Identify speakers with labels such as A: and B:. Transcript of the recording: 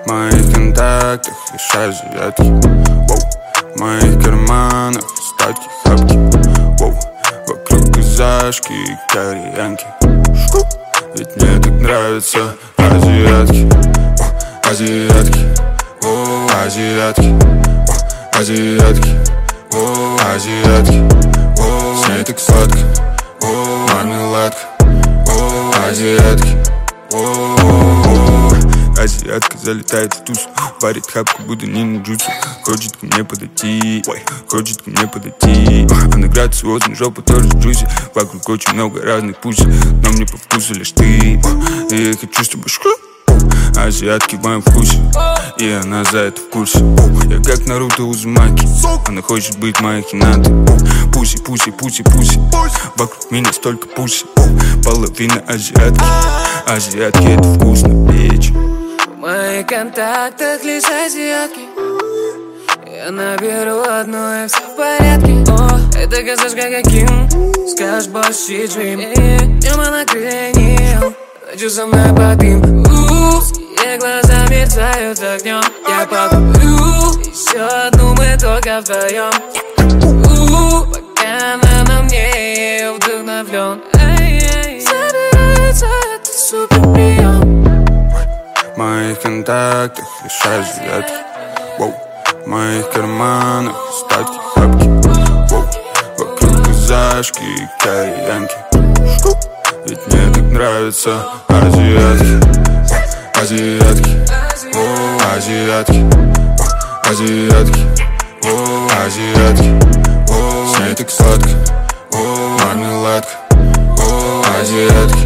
A: В моих контактах лишь азиатки. Воу. В моих карманах остатки хапки. Воу. Вокруг казашки и кореянки. Ведь мне так нравятся азиатки. Азиатки. О, азиатки. Азиатки. О, азиатки. О, с ней так сладко. О, мармеладка. О, азиатки. О, азиатка залетает в тусу, варит хапку, будто ниндзюцу. Хочет ко мне подойти, хочет ко мне подойти. Она грациозна, жопа тоже джуси. Вокруг очень много разных пусей, но мне по вкусу лишь ты. И я хочу с тобой азиатки в моем вкусе, и она за это в курсе. Я как Наруто Узумаки, она хочет быть моей Хинатой. Пуси, пуси, пуси, пуси. Вокруг меня столько пуси. Половина азиатки. Азиатки это вкусно, bitch.
B: В моих контактах лишь азиатки. Я наберу одну и все в порядке. О, это казашка каким? Скажешь больше dream. Небо на крыльях. Хочу со мной под им. Ее глаза мерцают огнем. Я покурю еще одну, мы только вдвоем. Пока она на мне, я вдохновлен. Собирается это супер прием.
A: В моих контактах лишь азиатки. Воу. В моих карманах остатки хапки. Воу. Вокруг казашки и кореянки. Ведь мне так нравятся азиатки. Азиатки. О, азиатки. Азиатки. О, азиатки. О, с ней так сладко. О, мармеладка. О, азиатки.